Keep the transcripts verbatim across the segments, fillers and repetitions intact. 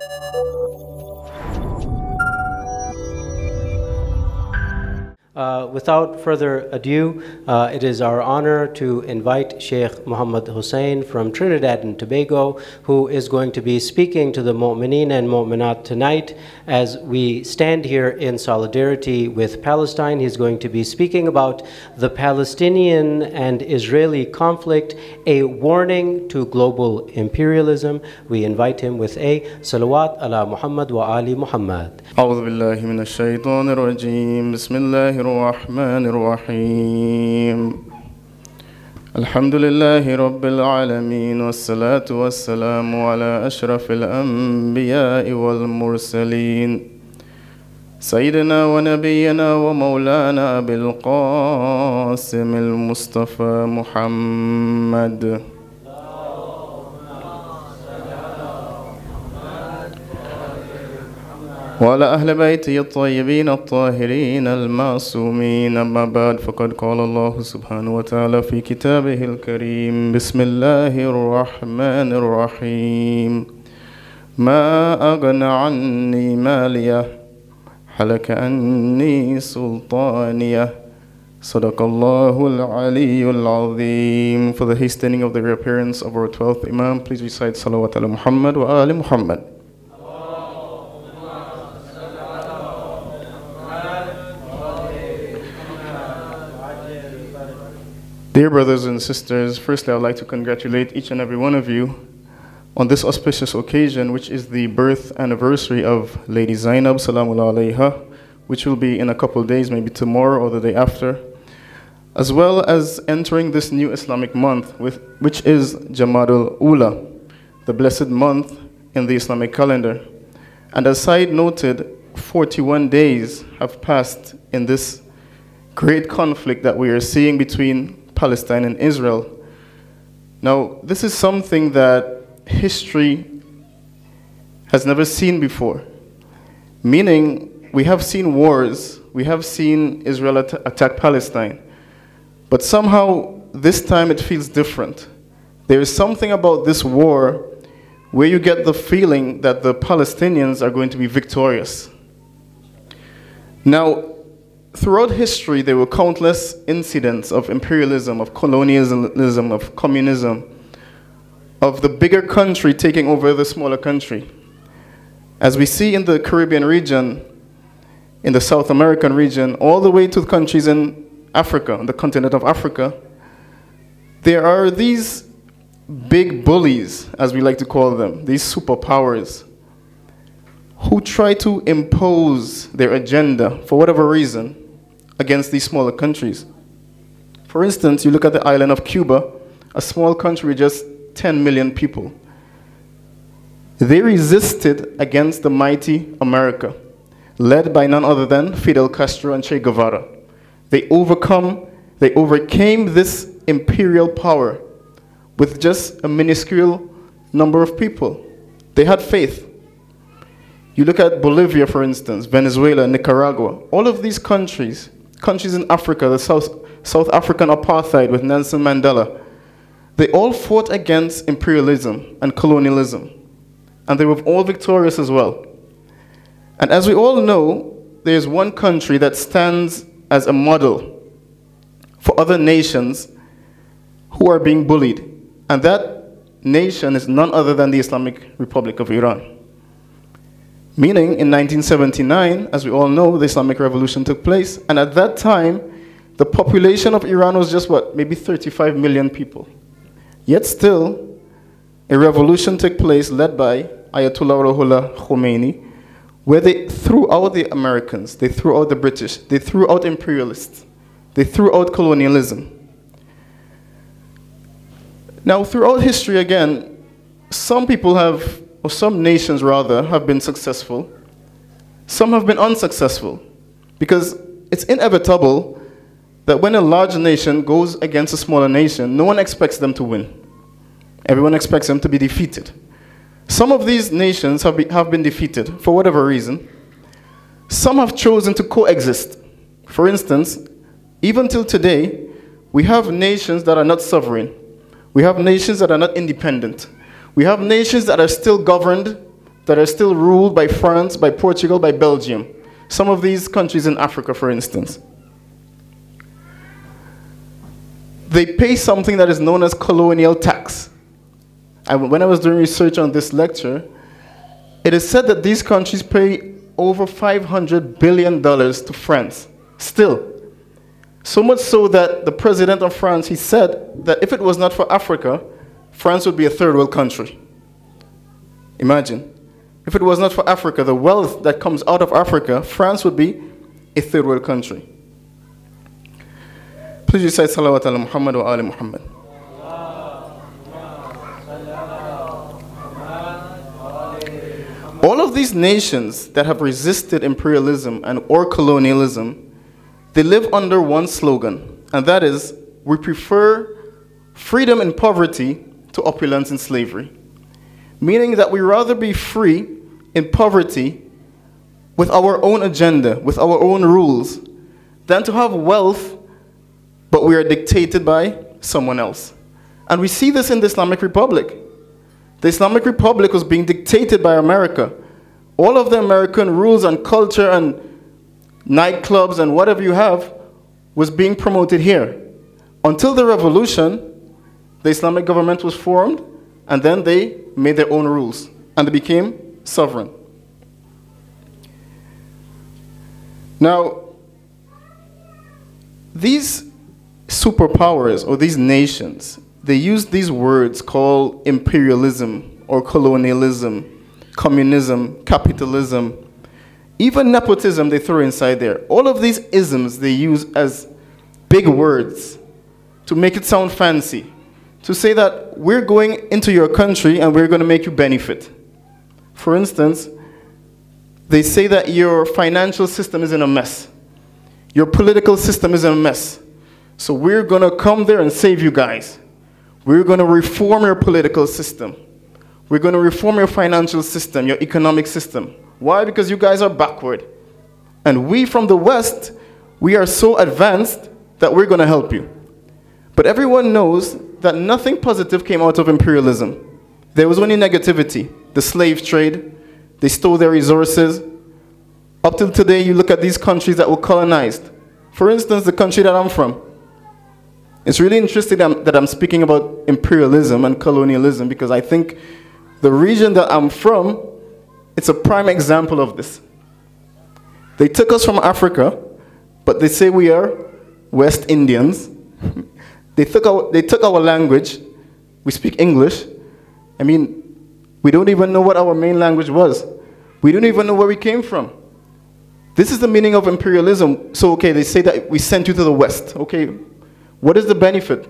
Uh, without further ado, uh, it is our honor to invite Sheikh Muhammad Hussein from Trinidad and Tobago, who is going to be speaking to the Mu'mineen and Mu'minat tonight as we stand here in solidarity with Palestine. He's going to be speaking about the Palestinian and Israeli conflict, a warning to global imperialism. We invite him with a salawat ala Muhammad wa ali Muhammad. أعوذ بالله من الشيطان الرجيم بسم الله الرحمن الرحيم الحمد لله رب العالمين والصلاة والسلام على أشرف الأنبياء والمرسلين سيدنا ونبينا ومولانا أبي القاسم المصطفى محمد وعلى أهل بيته الطيبين الطاهرين المعصومين أما بعد فقد قال الله سبحانه وتعالى في كتابه الكريم بسم الله الرحمن الرحيم ما أغنى عني مالية هلك عني سلطانية صدق الله العلي العظيم. For the hastening of the reappearance of our twelfth Imam, please recite salawat ala Muhammad wa ali Muhammad. Dear brothers and sisters, firstly I would like to congratulate each and every one of you on this auspicious occasion, which is the birth anniversary of Lady Zainab, salamullah alayha, which will be in a couple of days, maybe tomorrow or the day after, as well as entering this new Islamic month, with, which is Jamadul Ula, the blessed month in the Islamic calendar. And as Said noted, forty-one days have passed in this great conflict that we are seeing between Palestine and Israel. Now, this is something that history has never seen before. Meaning, we have seen wars, we have seen Israel at attack Palestine, but somehow this time it feels different. There is something about this war where you get the feeling that the Palestinians are going to be victorious. Now, throughout history, there were countless incidents of imperialism, of colonialism, of communism, of the bigger country taking over the smaller country. As we see in the Caribbean region, in the South American region, all the way to the countries in Africa, on the continent of Africa, there are these big bullies, as we like to call them, these superpowers, who try to impose their agenda, for whatever reason, against these smaller countries. For instance, you look at the island of Cuba, a small country with just ten million people. They resisted against the mighty America, led by none other than Fidel Castro and Che Guevara. They overcome, they overcame this imperial power with just a minuscule number of people. They had faith. You look at Bolivia, for instance, Venezuela, Nicaragua, all of these countries, countries in Africa, the South, South African apartheid with Nelson Mandela, they all fought against imperialism and colonialism. And they were all victorious as well. And as we all know, there's one country that stands as a model for other nations who are being bullied. And that nation is none other than the Islamic Republic of Iran. Meaning, in nineteen seventy-nine, as we all know, the Islamic Revolution took place. And at that time, the population of Iran was just what? Maybe thirty-five million people. Yet still, a revolution took place led by Ayatollah Ruhollah Khomeini, where they threw out the Americans, they threw out the British, they threw out imperialists, they threw out colonialism. Now, throughout history, again, some people have, or some nations rather, have been successful. Some have been unsuccessful, because it's inevitable that when a large nation goes against a smaller nation, no one expects them to win. Everyone expects them to be defeated. Some of these nations have, be, have been defeated for whatever reason. Some have chosen to coexist. For instance, even till today, we have nations that are not sovereign. We have nations that are not independent. We have nations that are still governed that are still ruled by France, by Portugal, by Belgium. Some of these countries in Africa, for instance. They pay something that is known as colonial tax. And when I was doing research on this lecture, it is said that these countries pay over five hundred billion dollars to France, still. So much so that the president of France, he said that if it was not for Africa, France would be a third world country. Imagine. If it was not for Africa, the wealth that comes out of Africa, France would be a third world country. Please recite salawat ala Muhammad wa ali Muhammad. All of these nations that have resisted imperialism and or colonialism, they live under one slogan, and that is, we prefer freedom in poverty to opulence in slavery. Meaning that we rather be free in poverty with our own agenda, with our own rules, than to have wealth, but we are dictated by someone else. And we see this in the Islamic Republic. The Islamic Republic was being dictated by America. All of the American rules and culture and nightclubs and whatever you have was being promoted here. Until the revolution, the Islamic government was formed, and then they made their own rules, and they became sovereign. Now, these superpowers, or these nations, they use these words called imperialism or colonialism, communism, capitalism, even nepotism they throw inside there. All of these isms they use as big words to make it sound fancy, to say that we're going into your country and we're going to make you benefit. For instance, they say that your financial system is in a mess. Your political system is in a mess. So we're going to come there and save you guys. We're going to reform your political system. We're going to reform your financial system, your economic system. Why? Because you guys are backward. And we from the West, we are so advanced that we're going to help you. But everyone knows that nothing positive came out of imperialism. There was only negativity. The slave trade, they stole their resources. Up till today, you look at these countries that were colonized. For instance, the country that I'm from. It's really interesting that I'm, that I'm speaking about imperialism and colonialism, because I think the region that I'm from, it's a prime example of this. They took us from Africa, but they say we are West Indians. They took our, they took our language. We speak English. I mean, we don't even know what our main language was. We don't even know where we came from. This is the meaning of imperialism. So, okay, they say that we sent you to the West. Okay, what is the benefit?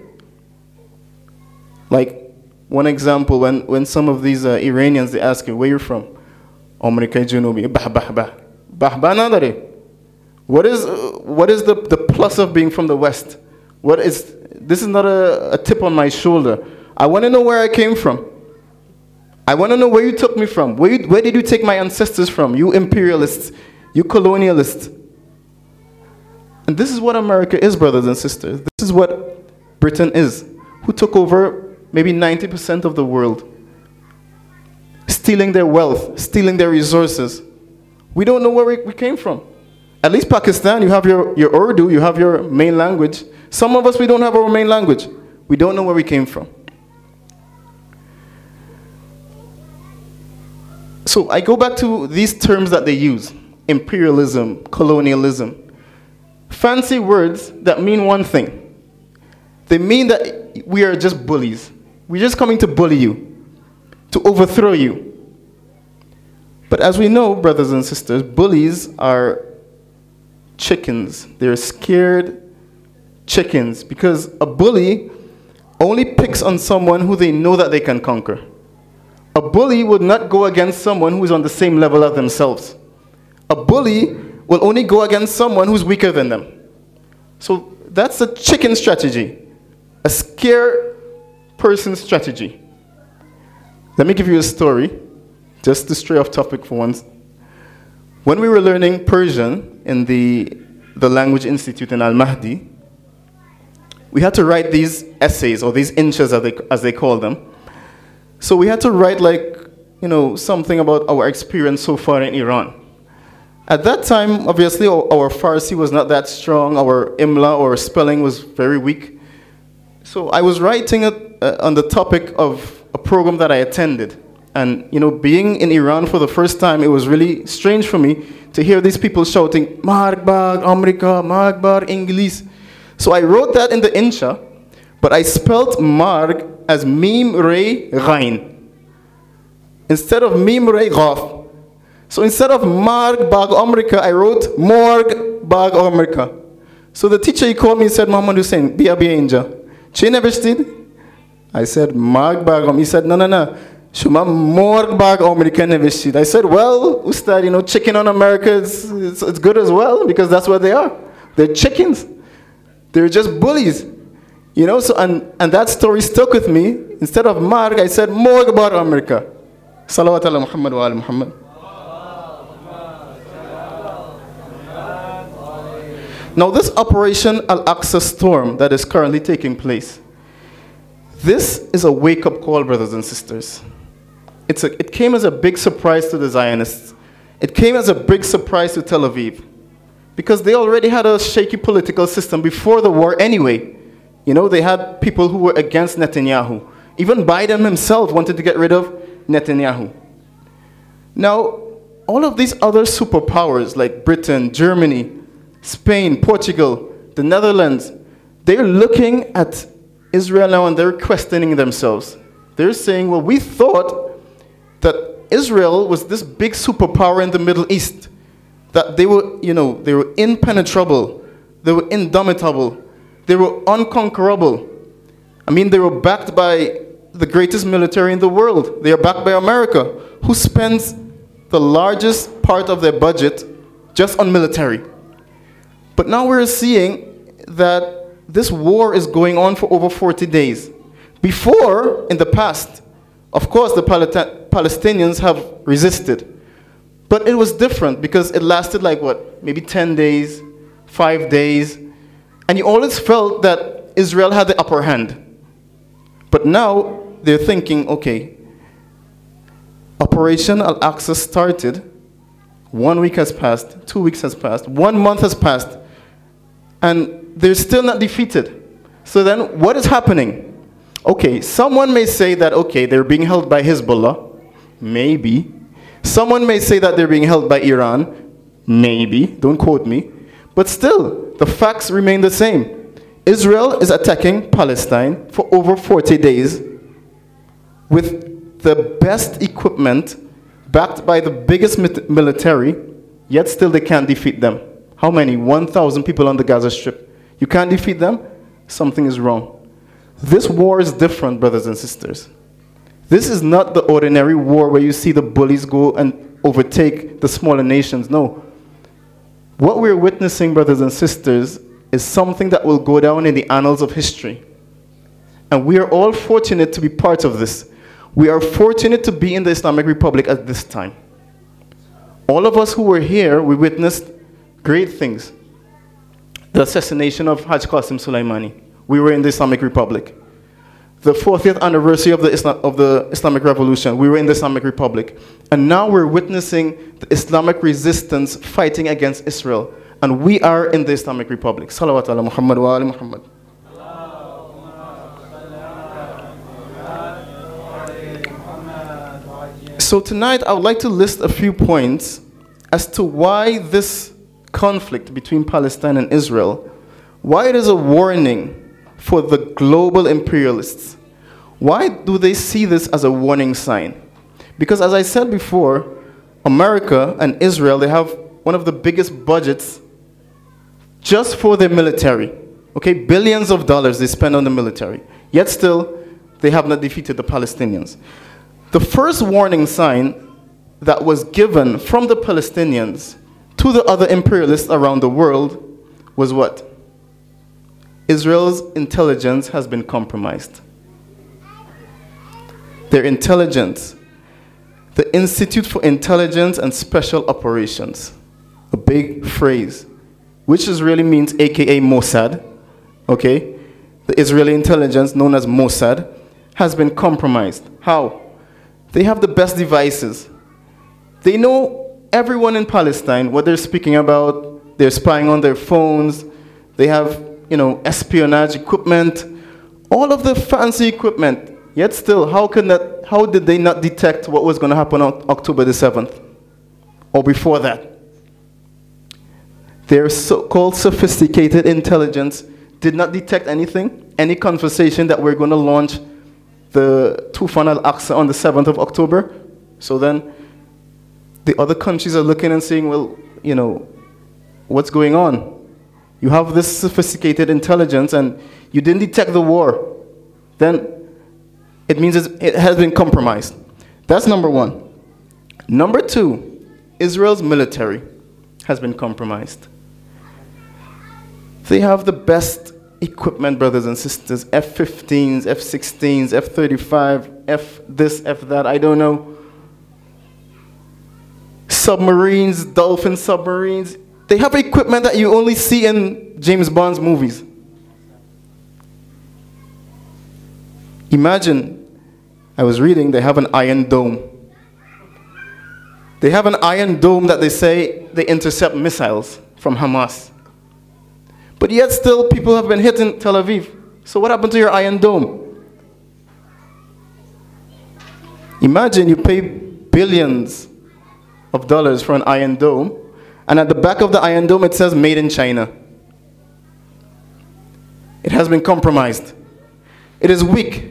Like, one example, when, when some of these uh, Iranians, they ask you, where you're from? America Junubi. Bah, bah, bah. Bah, bah, nadare. What is, uh, what is the, the plus of being from the West? What is, this is not a, a tip on my shoulder. I want to know where I came from. I want to know where you took me from. Where, you, where did you take my ancestors from? You imperialists, you colonialists. And this is what America is, brothers and sisters. This is what Britain is, who took over maybe ninety percent of the world, stealing their wealth, stealing their resources. We don't know where we, we came from. At least Pakistan, you have your, your Urdu, you have your main language. Some of us, we don't have our main language. We don't know where we came from. So I go back to these terms that they use: imperialism, colonialism. Fancy words that mean one thing. They mean that we are just bullies. We're just coming to bully you, to overthrow you. But as we know, brothers and sisters, bullies are chickens. They're scared chickens, because a bully only picks on someone who they know that they can conquer. A bully would not go against someone who is on the same level as themselves. A bully will only go against someone who's weaker than them. So that's a chicken strategy, a scare person strategy. Let me give you a story, just to stray off topic for once. When we were learning Persian in the, the Language Institute in Al-Mahdi, we had to write these essays, or these inshas as they, as they call them. So we had to write like you know, something about our experience so far in Iran. At that time, obviously, our, our Farsi was not that strong. Our Imla, or spelling, was very weak. So I was writing it, uh, on the topic of a program that I attended. And, you know, being in Iran for the first time, it was really strange for me to hear these people shouting, Markbar, America, Markbar, English. So I wrote that in the Insha, but I spelled Marg as Mim Re Ghain, instead of Mim Re Ghaf. So instead of Marg Bag America, I wrote Morg Bag America. So the teacher, he called me and said, Muhammad Hussein, Bia Bia Inja. She never did. I said, Marg Bag He said, no, no, no. Shuma Morg Bag America never did. I said, well, Ustad, you know, chicken on America, is it's, it's good as well, because that's what they are. They're chickens. They're just bullies. You know, so, and, and that story stuck with me. Instead of Marg, I said, Morg Bag America. Salawat ala Muhammad wa ala Muhammad. Now, this Operation Al-Aqsa Storm that is currently taking place, this is a wake-up call, brothers and sisters. It's a, it came as a big surprise to the Zionists. It came as a big surprise to Tel Aviv, because they already had a shaky political system before the war anyway. You know, they had people who were against Netanyahu. Even Biden himself wanted to get rid of Netanyahu. Now, all of these other superpowers like Britain, Germany, Spain, Portugal, the Netherlands, they're looking at Israel now and they're questioning themselves. They're saying, well, we thought that Israel was this big superpower in the Middle East, that they were, you know, they were impenetrable, they were indomitable, they were unconquerable. I mean, they were backed by the greatest military in the world. They are backed by America, who spends the largest part of their budget just on military. But now we're seeing that this war is going on for over forty days. Before, in the past, of course, the Palati- Palestinians have resisted. But it was different because it lasted like what, maybe ten days, five days. And you always felt that Israel had the upper hand. But now they're thinking, okay, Operation Al-Aqsa started. One week has passed, two weeks has passed, one month has passed, and they're still not defeated. So then what is happening? Okay, someone may say that, okay, they're being held by Hezbollah. Maybe. Someone may say that they're being held by Iran. Maybe. Don't quote me. But still, the facts remain the same. Israel is attacking Palestine for over forty days with the best equipment, backed by the biggest military, yet still they can't defeat them. How many? one thousand people on the Gaza Strip. You can't defeat them? Something is wrong. This war is different, brothers and sisters. This is not the ordinary war where you see the bullies go and overtake the smaller nations. No. What we're witnessing, brothers and sisters, is something that will go down in the annals of history. And we are all fortunate to be part of this. We are fortunate to be in the Islamic Republic at this time. All of us who were here, we witnessed great things. The assassination of Haj Qasim Soleimani. We were in the Islamic Republic. The fortieth anniversary of the, Islam, of the Islamic Revolution. We were in the Islamic Republic. And now we're witnessing the Islamic resistance fighting against Israel. And we are in the Islamic Republic. Salawat ala Muhammad wa ali Muhammad. So tonight I would like to list a few points as to why this conflict between Palestine and Israel, why it is a warning for the global imperialists. Why do they see this as a warning sign? Because as I said before, America and Israel, they have one of the biggest budgets just for their military. Okay, billions of dollars they spend on the military. Yet still, they have not defeated the Palestinians. The first warning sign that was given from the Palestinians to the other imperialists around the world was what? Israel's intelligence has been compromised. Their intelligence, the Institute for Intelligence and Special Operations, a big phrase, which is really means A K A Mossad, okay? The Israeli intelligence, known as Mossad, has been compromised. How? They have the best devices. They know everyone in Palestine, what they're speaking about. They're spying on their phones. They have, you know, espionage equipment, all of the fancy equipment. Yet still, how can that, how did they not detect what was going to happen on October the seventh? Or before that? Their so-called sophisticated intelligence did not detect anything, any conversation that we're going to launch the Tufan al-Aqsa on the seventh of October. So then the other countries are looking and saying, well, you know, what's going on? You have this sophisticated intelligence and you didn't detect the war. Then it means it has been compromised. That's number one. Number two, Israel's military has been compromised. They have the best equipment, brothers and sisters, F fifteens, F sixteens, F thirty-five, F this, F that, I don't know. Submarines, Dolphin submarines. They have equipment that you only see in James Bond's movies. Imagine, I was reading, they have an Iron Dome. They have an Iron Dome that they say they intercept missiles from Hamas. But yet still people have been hit in Tel Aviv. So what happened to your Iron Dome? Imagine you pay billions of dollars for an Iron Dome, and at the back of the Iron Dome it says made in China. It has been compromised. It is weak.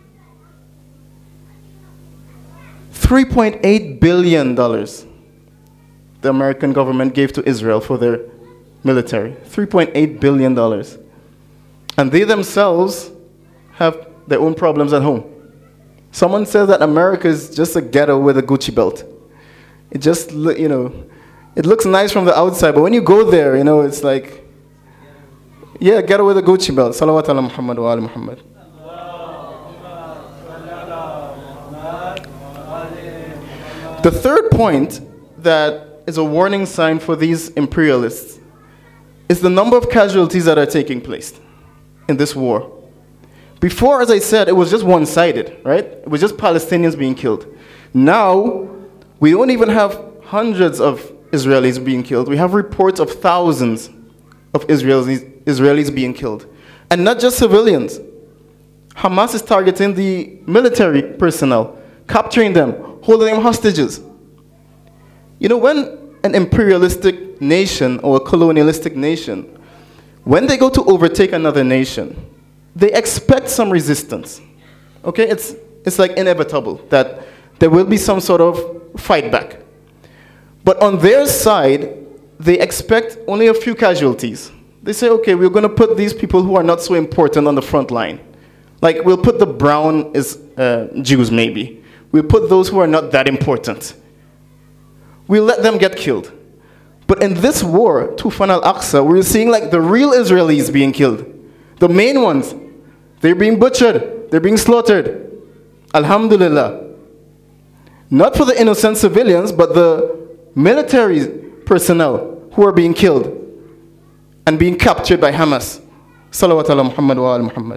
three point eight billion dollars the American government gave to Israel for their military. three point eight billion dollars. And they themselves have their own problems at home. Someone says that America is just a ghetto with a Gucci belt. It just, you know, it looks nice from the outside, but when you go there, you know, it's like, yeah, ghetto with a Gucci belt. Salawat ala Muhammad wa ala Muhammad. The third point that is a warning sign for these imperialists is the number of casualties that are taking place in this war. Before, as I said, it was just one-sided, right? It was just Palestinians being killed. Now, we don't even have hundreds of Israelis being killed. We have reports of thousands of Israelis, Israelis being killed. And not just civilians. Hamas is targeting the military personnel, capturing them, holding them hostages. You know, when an imperialistic nation or a colonialistic nation, when they go to overtake another nation, they expect some resistance. Okay, it's, it's like inevitable that there will be some sort of fight back. But on their side, they expect only a few casualties. They say, okay, we're going to put these people who are not so important on the front line. Like, we'll put the brown is, uh, Jews, maybe. We'll put those who are not that important. We'll let them get killed. But in this war, Tufan al-Aqsa, we're seeing like the real Israelis being killed. The main ones. They're being butchered. They're being slaughtered. Alhamdulillah. Not for the innocent civilians, but the military personnel who are being killed and being captured by Hamas. Salawat ala Muhammad wa ala Muhammad.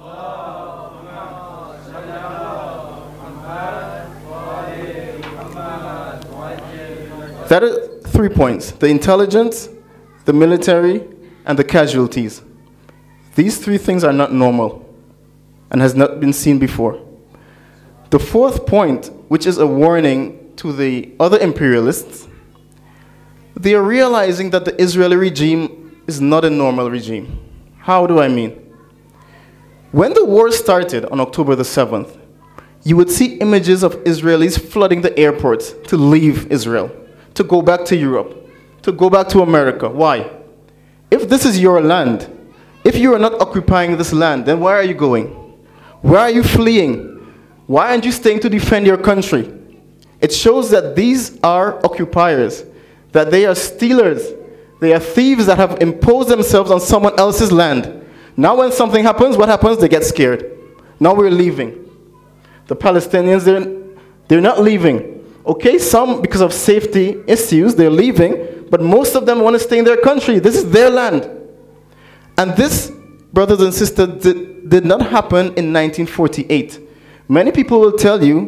That are three points: the intelligence, the military, and the casualties. These three things are not normal and has not been seen before. The fourth point, which is a warning to the other imperialists, they are realizing that the Israeli regime is not a normal regime. How do I mean? When the war started on October the seventh, you would see images of Israelis flooding the airports to leave Israel, to go back to Europe, to go back to America. Why? If this is your land, if you are not occupying this land, then where are you going? Where are you fleeing? Why aren't you staying to defend your country? It shows that these are occupiers, that they are stealers, they are thieves that have imposed themselves on someone else's land. Now when something happens, what happens? They get scared. Now we're leaving. The Palestinians, they're, they're not leaving. Okay, some, because of safety issues, they're leaving, but most of them want to stay in their country. This is their land. And this, brothers and sisters, did, did not happen in nineteen forty-eight. Many people will tell you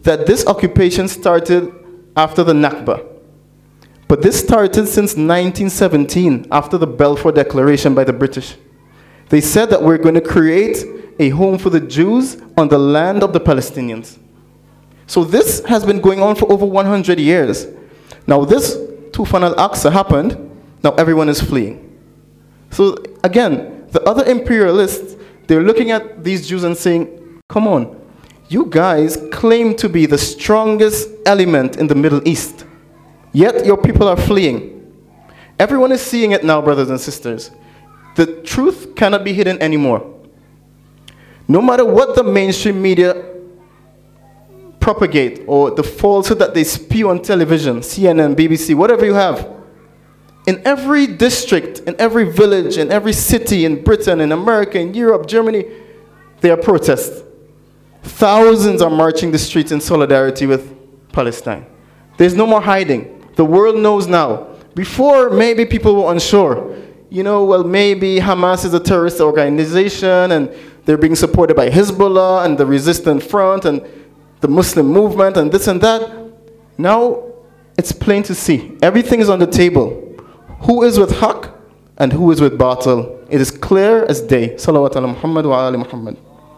that this occupation started after the Nakba. But this started since nineteen seventeen, after the Balfour Declaration by the British. They said that we're going to create a home for the Jews on the land of the Palestinians. So this has been going on for over one hundred years. Now this Tufan al-Aqsa happened, now everyone is fleeing. So again, the other imperialists, they're looking at these Jews and saying, come on, you guys claim to be the strongest element in the Middle East, yet your people are fleeing. Everyone is seeing it now, brothers and sisters. The truth cannot be hidden anymore. No matter what the mainstream media propagate or the falsehood that they spew on television, C N N, B B C, whatever you have, in every district, in every village, in every city in Britain, in America, in Europe, Germany, there are protests. Thousands are marching the streets in solidarity with Palestine. There's no more hiding. The world knows now. Before, maybe people were unsure. You know, well, maybe Hamas is a terrorist organization and they're being supported by Hezbollah and the Resistance Front and the Muslim movement and this and that. Now, it's plain to see. Everything is on the table. Who is with Haqq and who is with Batil? It is clear as day. Salawat ala Muhammad wa ali Muhammad.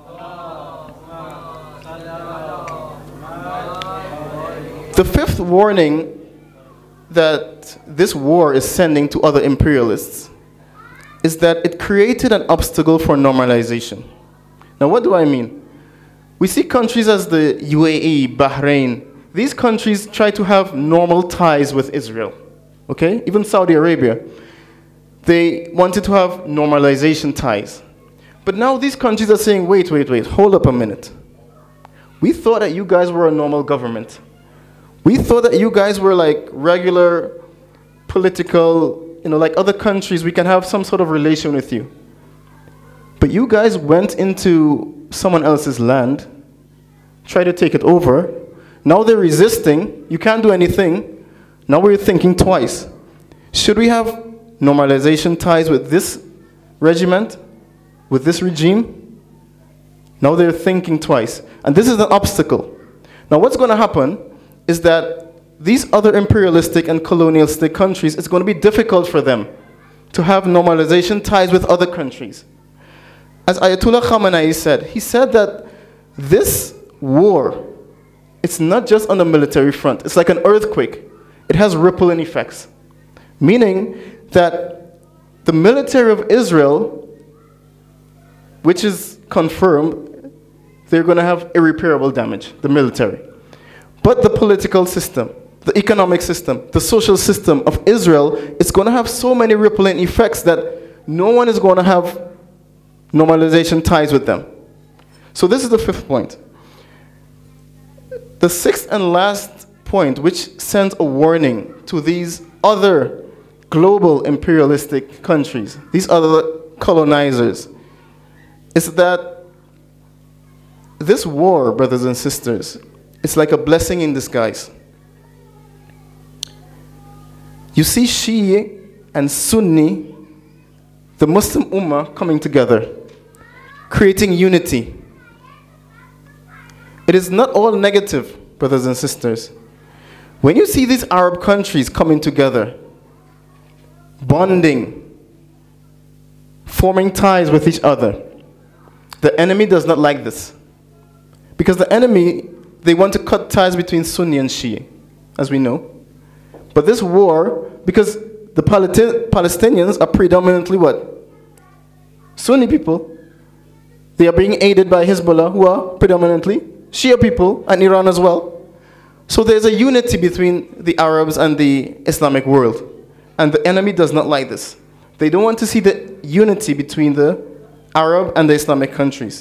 The fifth warning that this war is sending to other imperialists is that it created an obstacle for normalization. Now, what do I mean? We see countries as the U A E, Bahrain. These countries try to have normal ties with Israel. Okay? Even Saudi Arabia. They wanted to have normalization ties. But now these countries are saying, wait, wait, wait, hold up a minute. We thought that you guys were a normal government. We thought that you guys were like regular political, you know, like other countries, we can have some sort of relation with you. But you guys went into someone else's land, tried to take it over. Now they're resisting. You can't do anything. Now we're thinking twice. Should we have normalization ties with this regiment, with this regime? Now they're thinking twice. And this is an obstacle. Now what's going to happen is that these other imperialistic and colonialistic countries, it's going to be difficult for them to have normalization ties with other countries. As Ayatollah Khamenei said, he said that this war, it's not just on the military front. It's like an earthquake. It has rippling effects. Meaning that the military of Israel, which is confirmed, they're going to have irreparable damage, the military. But the political system, the economic system, the social system of Israel, it's going to have so many rippling effects that no one is going to have normalization ties with them. So this is the fifth point. The sixth and last point, which sends a warning to these other global imperialistic countries, these other colonizers, is that this war, brothers and sisters, it's like a blessing in disguise. You see Shia and Sunni, the Muslim Ummah, coming together, creating unity. It is not all negative, brothers and sisters. When you see these Arab countries coming together, bonding, forming ties with each other, the enemy does not like this. Because the enemy, they want to cut ties between Sunni and Shia, as we know. But this war, because the Palestinians are predominantly what? Sunni people. They are being aided by Hezbollah, who are predominantly Shia people, and Iran as well. So there's a unity between the Arabs and the Islamic world. And the enemy does not like this. They don't want to see the unity between the Arab and the Islamic countries.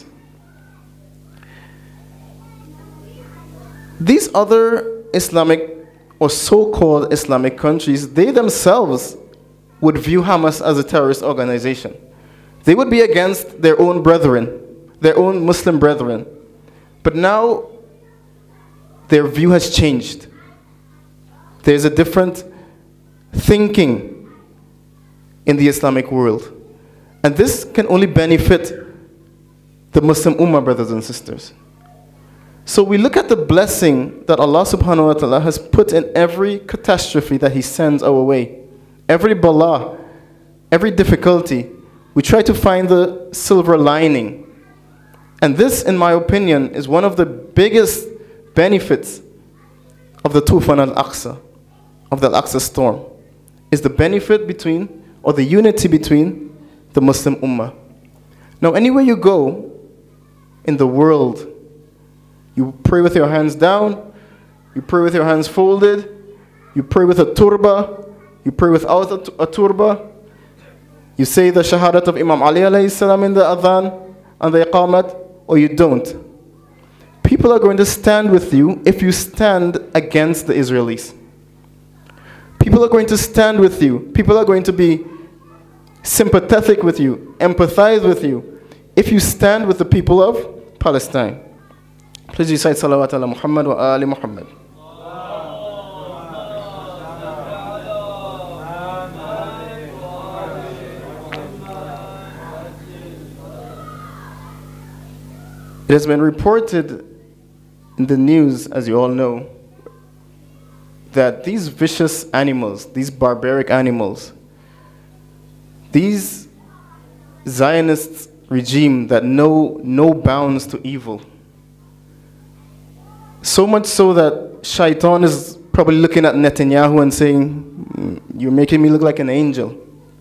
These other Islamic or so-called Islamic countries, they themselves would view Hamas as a terrorist organization. They would be against their own brethren, their own Muslim brethren. But now, their view has changed. There's a different thinking in the Islamic world. And this can only benefit the Muslim Ummah, brothers and sisters. So we look at the blessing that Allah subhanahu wa ta'ala has put in every catastrophe that He sends our way. Every bala, every difficulty, we try to find the silver lining. And this, in my opinion, is one of the biggest benefits of the Tufan al-Aqsa, of the Al-Aqsa storm, is the benefit between, or the unity between the Muslim Ummah. Now, anywhere you go in the world, you pray with your hands down, you pray with your hands folded, you pray with a turba, you pray without a, a turba, you say the shahadat of Imam Ali alayhi salam in the adhan and the iqamat, or you don't. People are going to stand with you if you stand against the Israelis. People are going to stand with you. People are going to be sympathetic with you, empathize with you, if you stand with the people of Palestine. Please recite salawat ala Muhammad wa ali Muhammad. It has been reported in the news, as you all know, that these vicious animals, these barbaric animals, these Zionist regime that know no bounds to evil, so much so that Shaitan is probably looking at Netanyahu and saying, "You're making me look like an angel."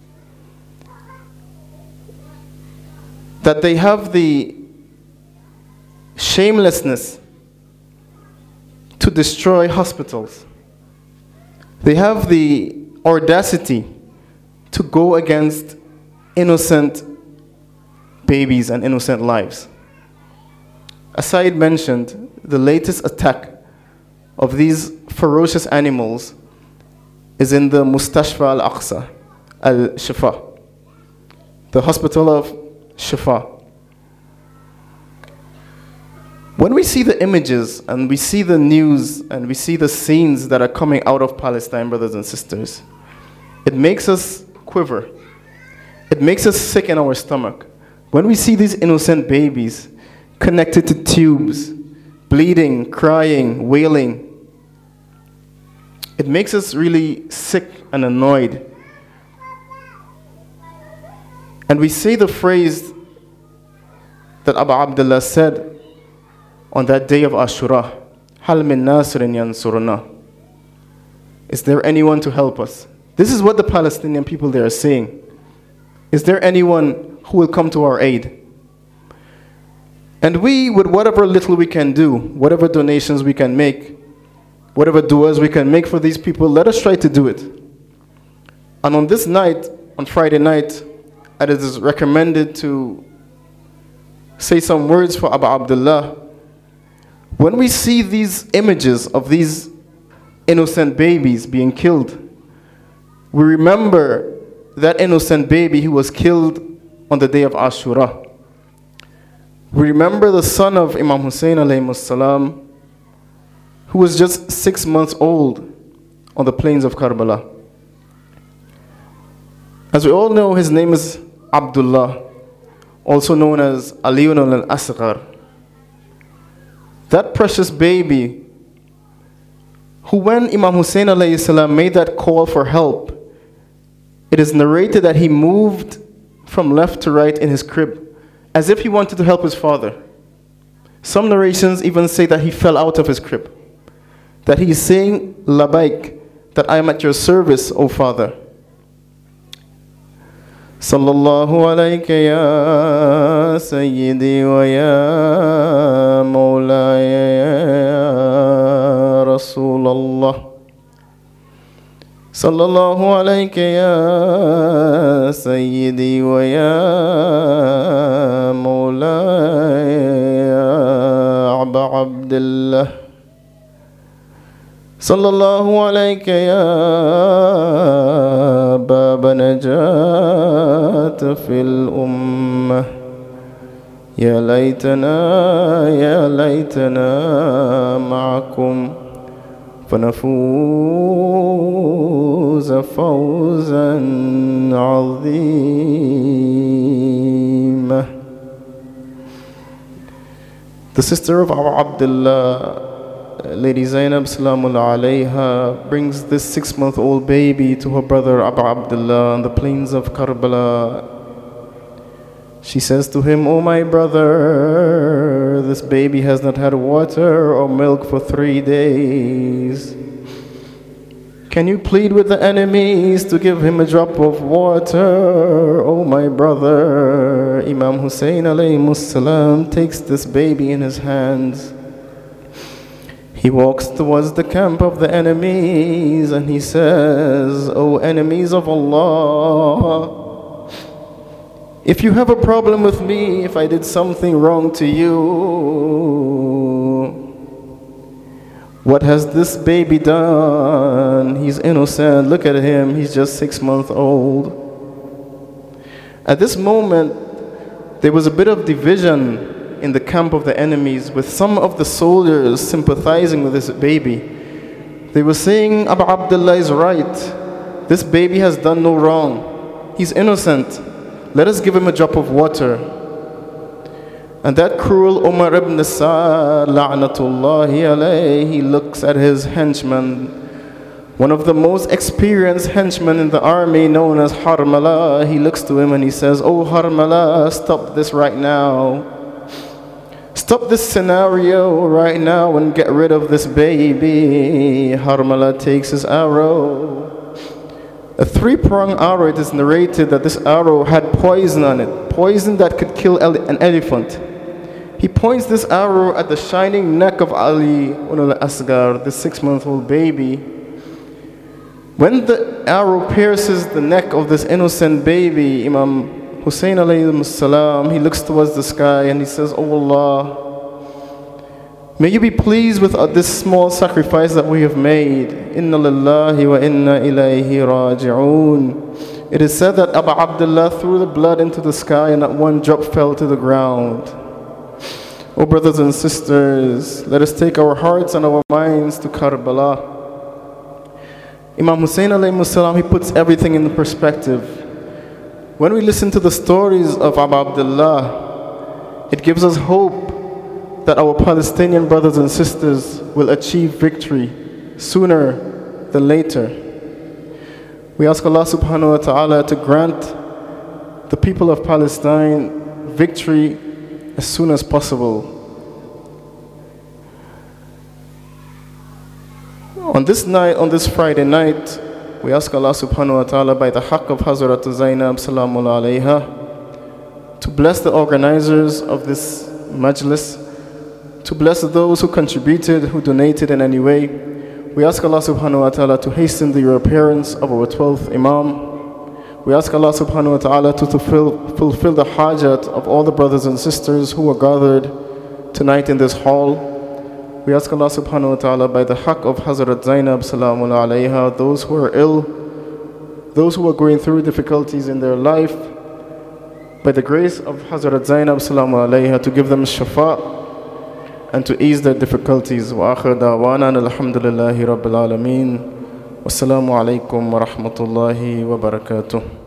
That they have the shamelessness to destroy hospitals. They have the audacity to go against innocent babies and innocent lives. As Said mentioned, the latest attack of these ferocious animals is in the Mustashfa al-Aqsa, al-Shifa, the hospital of Shifa. When we see the images and we see the news and we see the scenes that are coming out of Palestine, brothers and sisters, it makes us quiver. It makes us sick in our stomach. When we see these innocent babies connected to tubes, bleeding, crying, wailing, it makes us really sick and annoyed. And we say the phrase that Abu Abdullah said on that day of Ashura, Hal min nasirin yansuruna. Is there anyone to help us? This is what the Palestinian people there are saying. Is there anyone who will come to our aid? And we, with whatever little we can do, whatever donations we can make, whatever du'as we can make for these people, let us try to do it. And on this night, on Friday night, it is recommended to say some words for Abu Abdullah. When we see these images of these innocent babies being killed, we remember that innocent baby who was killed on the day of Ashura. We remember the son of Imam Hussein alayhi salam, who was just six months old on the plains of Karbala. As we all know, his name is Abdullah, also known as Aliyun al-Asghar. That precious baby, who when Imam Hussein alayhi salam made that call for help, it is narrated that he moved from left to right in his crib, as if he wanted to help his father. Some narrations even say that he fell out of his crib, that he is saying, Labaik, that I am at your service, O Father. Sallallahu alayka ya Sayyidi wa ya Mawlaya ya Rasulallah. Sallallahu alayka ya Sayyidi wa ya Mawlaya ya Aba Abdullah. Sallallahu alayka ya Baba Najat fil ummah. Ya laytana, ya laytana ma'akum. فنفوز فوزا عظيما. The sister of Abu Abdullah, Lady Zainab Salamullah alayha, brings this six-month-old baby to her brother Abu Abdullah on the plains of Karbala. She says to him, "Oh my brother, this baby has not had water or milk for three days. Can you plead with the enemies to give him a drop of water? Oh my brother." Imam Hussein alayhi salam takes this baby in his hands. He walks towards the camp of the enemies and he says, "O enemies of Allah, if you have a problem with me, if I did something wrong to you, what has this baby done? He's innocent. Look at him. He's just six months old." At this moment, there was a bit of division in the camp of the enemies, with some of the soldiers sympathizing with this baby. They were saying, "Abu Abdullah is right. This baby has done no wrong. He's innocent. Let us give him a drop of water." And that cruel Umar ibn Sa'd, la'natullahi alayhi, he looks at his henchman, one of the most experienced henchmen in the army, known as Harmala. He looks to him and he says, "Oh Harmala, stop this right now. Stop this scenario right now and get rid of this baby." Harmala takes his arrow, a three-pronged arrow. It is narrated that this arrow had poison on it, poison that could kill an elephant. He points this arrow at the shining neck of Ali ibn al-Asghar, the six-month-old baby. When the arrow pierces the neck of this innocent baby, Imam Hussein alayhi salam, he looks towards the sky and he says, "Oh Allah, may you be pleased with this small sacrifice that we have made. Inna lillahi wa inna ilayhi raji'un." It is said that Abu Abdullah threw the blood into the sky and not one drop fell to the ground. Oh brothers and sisters, let us take our hearts and our minds to Karbala. Imam Hussein alayhi salam, he puts everything in perspective. When we listen to the stories of Abu Abdullah, it gives us hope that our Palestinian brothers and sisters will achieve victory sooner than later. We ask Allah subhanahu wa ta'ala to grant the people of Palestine victory as soon as possible. On this night, on this Friday night, we ask Allah subhanahu wa ta'ala, by the haqq of Hazrat Zainab Salamullah alayha, to bless the organizers of this majlis, to bless those who contributed, who donated in any way. We ask Allah subhanahu wa ta'ala to hasten the appearance of our twelfth Imam. We ask Allah subhanahu wa ta'ala to fulfill, fulfill the hajat of all the brothers and sisters who are gathered tonight in this hall. We ask Allah subhanahu wa ta'ala, by the haqq of Hazrat Zainab Salamullah alayha, those who are ill, those who are going through difficulties in their life, by the grace of Hazrat Zainab Salamullah alayha, to give them shafa and to ease their difficulties. Wa akhir da'wana alhamdulillahi rabbil alameen. Wassalamu alaikum wa rahmatullahi wa barakatuh.